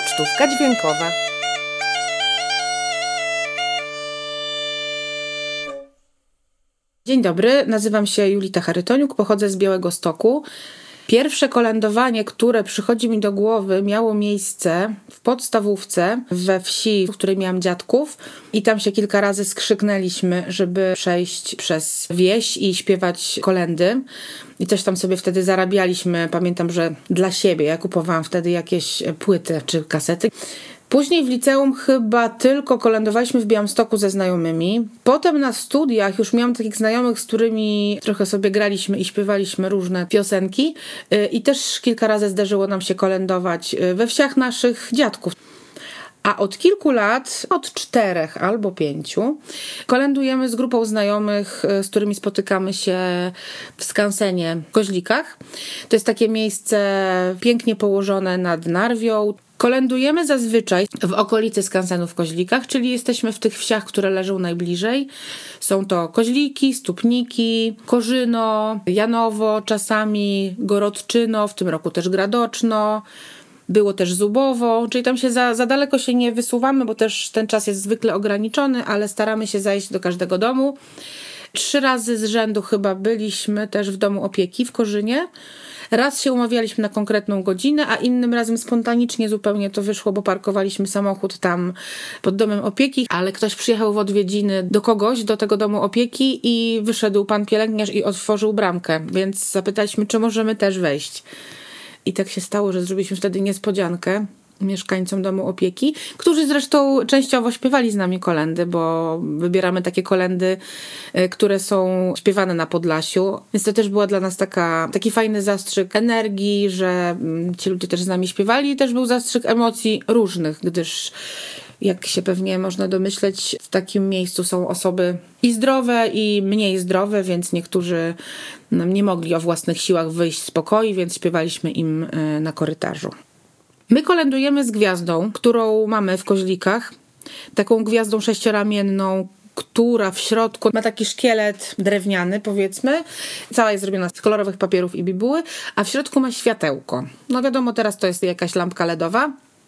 Pocztówka dźwiękowa. Dzień dobry, nazywam się Julita Charytoniuk, pochodzę z Białegostoku. Pierwsze kolędowanie, które przychodzi mi do głowy, miało miejsce w podstawówce we wsi, w której miałam dziadków i tam się kilka razy skrzyknęliśmy, żeby przejść przez wieś i śpiewać kolędy. I też tam sobie wtedy zarabialiśmy, pamiętam, że dla siebie. Ja kupowałam wtedy jakieś płyty czy kasety. Później w liceum chyba tylko kolędowaliśmy w Białymstoku ze znajomymi. Potem na studiach już miałam takich znajomych, z którymi trochę sobie graliśmy i śpiewaliśmy różne piosenki. I też kilka razy zdarzyło nam się kolędować we wsiach naszych dziadków. A od kilku lat, od 4 albo 5, kolędujemy z grupą znajomych, z którymi spotykamy się w skansenie w Koźlikach. To jest takie miejsce pięknie położone nad Narwią. Kolędujemy zazwyczaj w okolicy skansenu w Koźlikach, czyli jesteśmy w tych wsiach, które leżą najbliżej. Są to Koźliki, Stupniki, Korzyno, Janowo, czasami Gorodczyno, w tym roku też Gradoczno. Było też Zubowo, czyli tam się za daleko się nie wysuwamy, bo też ten czas jest zwykle ograniczony, ale staramy się zajść do każdego domu. 3 razy z rzędu chyba byliśmy też w domu opieki w Korzynie. Raz się umawialiśmy na konkretną godzinę, a innym razem spontanicznie zupełnie to wyszło, bo parkowaliśmy samochód tam pod domem opieki, ale ktoś przyjechał w odwiedziny do kogoś, do tego domu opieki i wyszedł pan pielęgniarz i otworzył bramkę, więc zapytaliśmy, czy możemy też wejść. I tak się stało, że zrobiliśmy wtedy niespodziankę mieszkańcom domu opieki, którzy zresztą częściowo śpiewali z nami kolędy, bo wybieramy takie kolędy, które są śpiewane na Podlasiu. Więc to też była dla nas taki fajny zastrzyk energii, że ci ludzie też z nami śpiewali i też był zastrzyk emocji różnych, gdyż jak się pewnie można domyśleć, w takim miejscu są osoby i zdrowe, i mniej zdrowe, więc niektórzy nie mogli o własnych siłach wyjść z pokoju, więc śpiewaliśmy im na korytarzu. My kolędujemy z gwiazdą, którą mamy w Koźlikach, taką gwiazdą 6-ramienną, która w środku ma taki szkielet drewniany, powiedzmy. Cała jest zrobiona z kolorowych papierów i bibuły, a w środku ma światełko. No wiadomo, teraz to jest jakaś lampka LEDowa.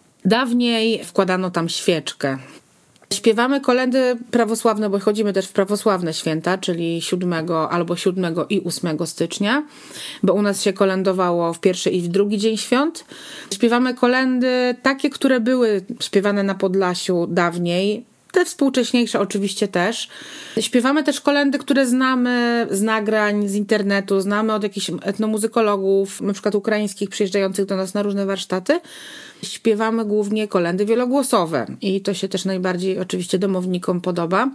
Dawniej wkładano tam świeczkę. Śpiewamy kolędy prawosławne, bo chodzimy też w prawosławne święta, czyli 7 i 8 stycznia, bo u nas się kolędowało w pierwszy i w drugi dzień świąt. Śpiewamy kolędy takie, które były śpiewane na Podlasiu dawniej, te współcześniejsze oczywiście też. Śpiewamy też kolędy, które znamy z nagrań, z internetu, znamy od jakichś etnomuzykologów, na przykład ukraińskich, przyjeżdżających do nas na różne warsztaty. Śpiewamy głównie kolędy wielogłosowe i to się też najbardziej oczywiście domownikom podoba.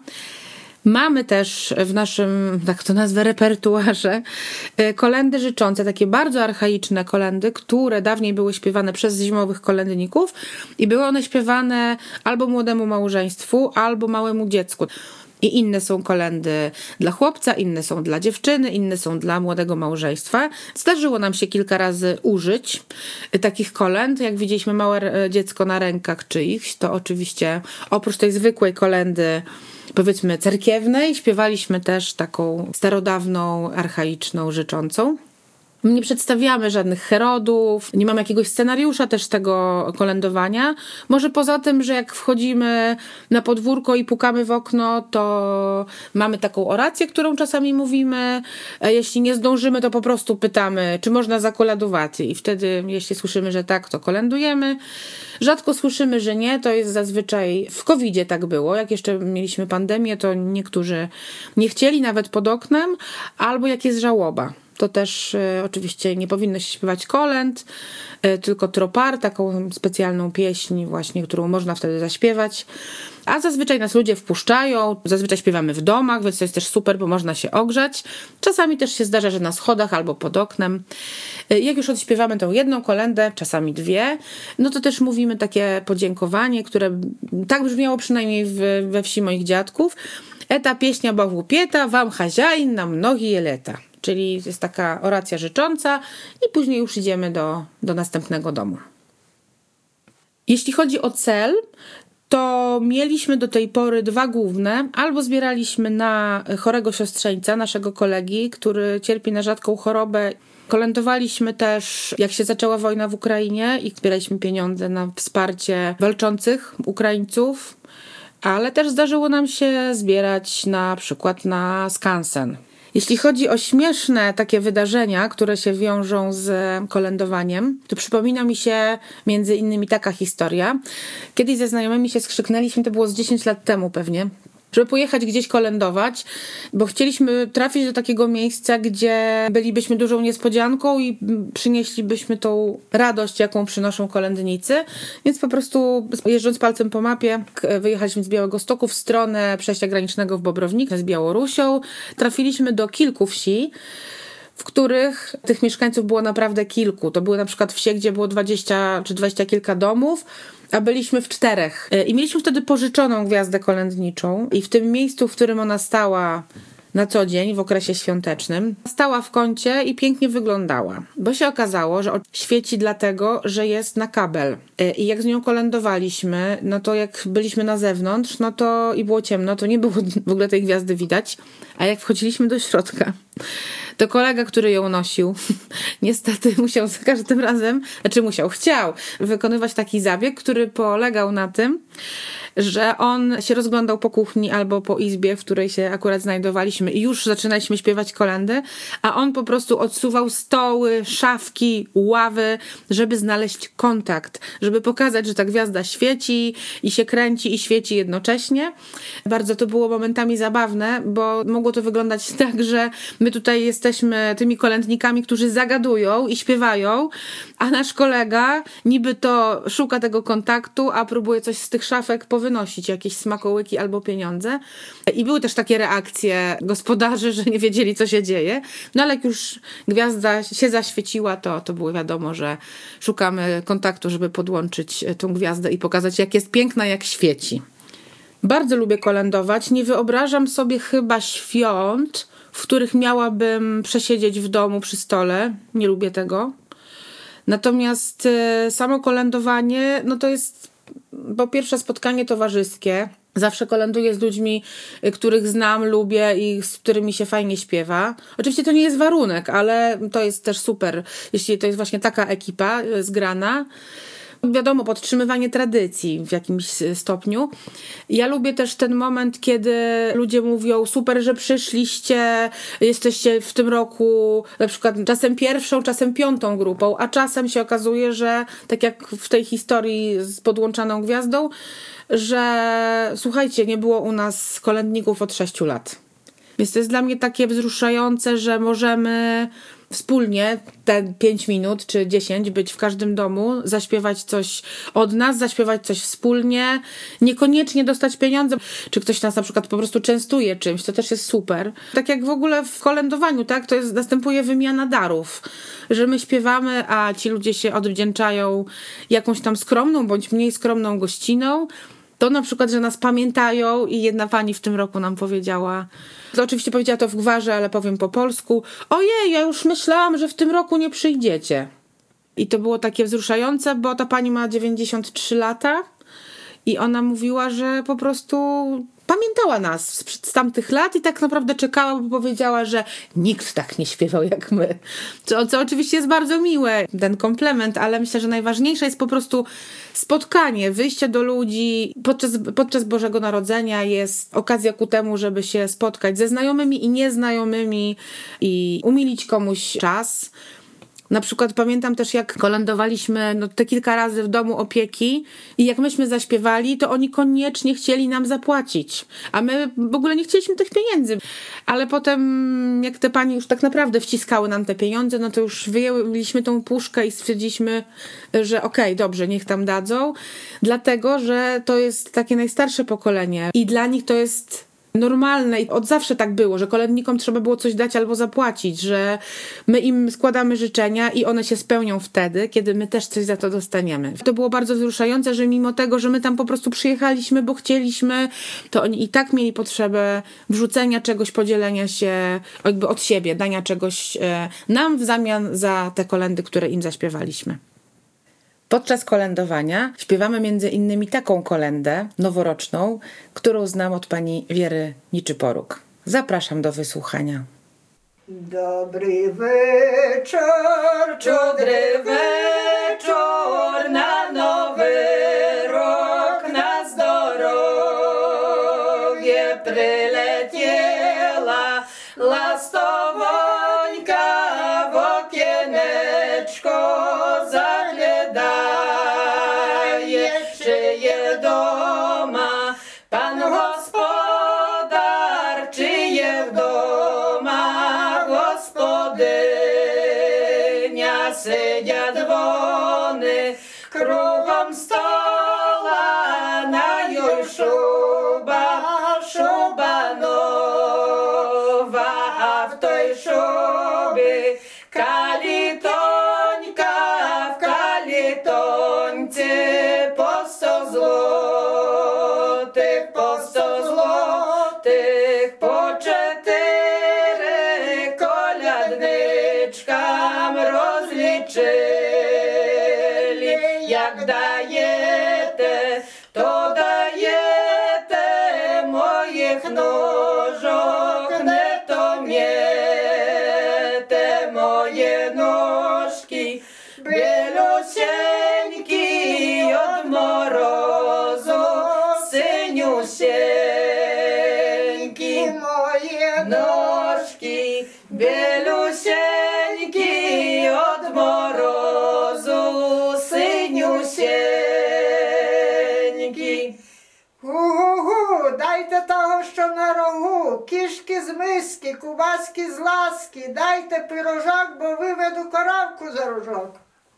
Mamy też w naszym, tak to nazwę, repertuarze kolędy życzące, takie bardzo archaiczne kolędy, które dawniej były śpiewane przez zimowych kolędników i były one śpiewane albo młodemu małżeństwu, albo małemu dziecku. I inne są kolędy dla chłopca, inne są dla dziewczyny, inne są dla młodego małżeństwa. Zdarzyło nam się kilka razy użyć takich kolęd. Jak widzieliśmy małe dziecko na rękach czyichś, to oczywiście oprócz tej zwykłej kolędy, powiedzmy cerkiewnej, śpiewaliśmy też taką starodawną, archaiczną, życzącą. Nie przedstawiamy żadnych herodów, nie mamy jakiegoś scenariusza też tego kolędowania. Może poza tym, że jak wchodzimy na podwórko i pukamy w okno, to mamy taką orację, którą czasami mówimy. Jeśli nie zdążymy, to po prostu pytamy, czy można zakolędować. I wtedy, jeśli słyszymy, że tak, to kolędujemy. Rzadko słyszymy, że nie. To jest zazwyczaj w COVID-zie tak było. Jak jeszcze mieliśmy pandemię, to niektórzy nie chcieli nawet pod oknem, albo jak jest żałoba. To też oczywiście nie powinno się śpiewać kolęd, tylko tropar, taką specjalną pieśń właśnie, którą można wtedy zaśpiewać. A zazwyczaj nas ludzie wpuszczają, zazwyczaj śpiewamy w domach, więc to jest też super, bo można się ogrzać. Czasami też się zdarza, że na schodach albo pod oknem. Jak już odśpiewamy tą jedną kolędę, czasami 2, no to też mówimy takie podziękowanie, które tak brzmiało przynajmniej we wsi moich dziadków. Eta pieśnia bawłupieta, wam chazjain na mnogi leta. Czyli jest taka oracja życząca i później już idziemy do następnego domu. Jeśli chodzi o cel, to mieliśmy do tej pory 2 główne. Albo zbieraliśmy na chorego siostrzeńca, naszego kolegi, który cierpi na rzadką chorobę. Kolędowaliśmy też, jak się zaczęła wojna w Ukrainie i zbieraliśmy pieniądze na wsparcie walczących Ukraińców, ale też zdarzyło nam się zbierać na przykład na skansen. Jeśli chodzi o śmieszne takie wydarzenia, które się wiążą z kolędowaniem, to przypomina mi się między innymi taka historia. Kiedyś ze znajomymi się skrzyknęliśmy, to było z 10 lat temu pewnie, żeby pojechać gdzieś kolędować, bo chcieliśmy trafić do takiego miejsca, gdzie bylibyśmy dużą niespodzianką i przynieślibyśmy tą radość, jaką przynoszą kolędnicy. Więc po prostu jeżdżąc palcem po mapie, wyjechaliśmy z Białegostoku w stronę przejścia granicznego w Bobrownikach z Białorusią. Trafiliśmy do kilku wsi, w których tych mieszkańców było naprawdę kilku. To były na przykład wsie, gdzie było 20 czy 20 kilka domów, a byliśmy w 4. I mieliśmy wtedy pożyczoną gwiazdę kolędniczą i w tym miejscu, w którym ona stała na co dzień w okresie świątecznym, stała w kącie i pięknie wyglądała. Bo się okazało, że świeci dlatego, że jest na kabel. I jak z nią kolędowaliśmy, no to jak byliśmy na zewnątrz, no to i było ciemno, to nie było w ogóle tej gwiazdy widać. A jak wchodziliśmy do środka, to kolega, który ją nosił, niestety musiał za każdym razem, chciał wykonywać taki zabieg, który polegał na tym, że on się rozglądał po kuchni albo po izbie, w której się akurat znajdowaliśmy i już zaczynaliśmy śpiewać kolędy, a on po prostu odsuwał stoły, szafki, ławy, żeby znaleźć kontakt, żeby pokazać, że ta gwiazda świeci i się kręci i świeci jednocześnie. Bardzo to było momentami zabawne, bo mogło to wyglądać tak, że my tutaj jesteśmy tymi kolędnikami, którzy zagadują i śpiewają, a nasz kolega niby to szuka tego kontaktu, a próbuje coś z tych szafek wynosić jakieś smakołyki albo pieniądze. I były też takie reakcje gospodarzy, że nie wiedzieli, co się dzieje. No ale jak już gwiazda się zaświeciła, to było wiadomo, że szukamy kontaktu, żeby podłączyć tą gwiazdę i pokazać, jak jest piękna, jak świeci. Bardzo lubię kolędować. Nie wyobrażam sobie chyba świąt, w których miałabym przesiedzieć w domu przy stole. Nie lubię tego. Natomiast samo kolędowanie, no to jest po pierwsze spotkanie towarzyskie. Zawsze kolęduję z ludźmi, których znam, lubię i z którymi się fajnie śpiewa. Oczywiście to nie jest warunek, ale to jest też super, jeśli to jest właśnie taka ekipa zgrana. Wiadomo, podtrzymywanie tradycji w jakimś stopniu. Ja lubię też ten moment, kiedy ludzie mówią: super, że przyszliście, jesteście w tym roku na przykład czasem 1., czasem 5. grupą, a czasem się okazuje, że tak jak w tej historii z podłączaną gwiazdą, że słuchajcie, nie było u nas kolędników od 6 lat. Więc to jest dla mnie takie wzruszające, że możemy wspólnie te 5 minut czy 10 być w każdym domu, zaśpiewać coś od nas, zaśpiewać coś wspólnie, niekoniecznie dostać pieniądze, czy ktoś nas na przykład po prostu częstuje czymś, to też jest super. Tak jak w ogóle w kolędowaniu, tak, to jest, następuje wymiana darów, że my śpiewamy, a ci ludzie się odwdzięczają jakąś tam skromną bądź mniej skromną gościną. To na przykład, że nas pamiętają i jedna pani w tym roku nam powiedziała, to oczywiście powiedziała to w gwarze, ale powiem po polsku: ojej, ja już myślałam, że w tym roku nie przyjdziecie. I to było takie wzruszające, bo ta pani ma 93 lata i ona mówiła, że po prostu pamiętała nas z tamtych lat i tak naprawdę czekała, bo powiedziała, że nikt tak nie śpiewał jak my. Co oczywiście jest bardzo miłe, ten komplement, ale myślę, że najważniejsze jest po prostu spotkanie, wyjście do ludzi. Podczas Bożego Narodzenia jest okazja ku temu, żeby się spotkać ze znajomymi i nieznajomymi i umilić komuś czas. Na przykład pamiętam też, jak kolędowaliśmy te kilka razy w domu opieki i jak myśmy zaśpiewali, to oni koniecznie chcieli nam zapłacić, a my w ogóle nie chcieliśmy tych pieniędzy. Ale potem, jak te panie już tak naprawdę wciskały nam te pieniądze, no to już wyjęliśmy tą puszkę i stwierdziliśmy, że okej, dobrze, niech tam dadzą, dlatego, że to jest takie najstarsze pokolenie i dla nich to jest normalne i od zawsze tak było, że kolędnikom trzeba było coś dać albo zapłacić, że my im składamy życzenia i one się spełnią wtedy, kiedy my też coś za to dostaniemy. To było bardzo wzruszające, że mimo tego, że my tam po prostu przyjechaliśmy, bo chcieliśmy, to oni i tak mieli potrzebę wrzucenia czegoś, podzielenia się jakby od siebie, dania czegoś nam w zamian za te kolędy, które im zaśpiewaliśmy. Podczas kolędowania śpiewamy między innymi taką kolędę noworoczną, którą znam od pani Wiery Niczyporuk. Zapraszam do wysłuchania. Dobry wieczór, Czudry wieczór na nowy rok, na zdrowie przyleciała lastowońka w okieneczko zaglądaje, czy je doma pan gospodar, czy je w doma gospodynia, siedziat wony kruгом stola, na jej szuba nowa, a w tej szubie kalitońka, w kalitońce po 100 złotych, po 4 kolędnyczkam rozliczyli. Jak dajete, to dajete moich nóżok, nie to miete moje nóżki bielusieńki od morozu, syniusieńki moje nóżki bielusieńki od morozu, syniusieńki. Дайте того, що на рогу, кішки з миски, кубаски з ласки, дайте пирожок, бо wywеду коровку за рожок.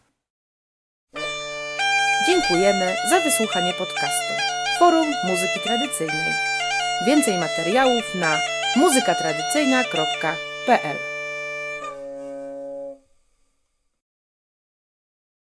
Dziękujemy za wysłuchanie podcastu Forum Muzyki Tradycyjnej. Więcej materiałów na muzykatradycyjna.pl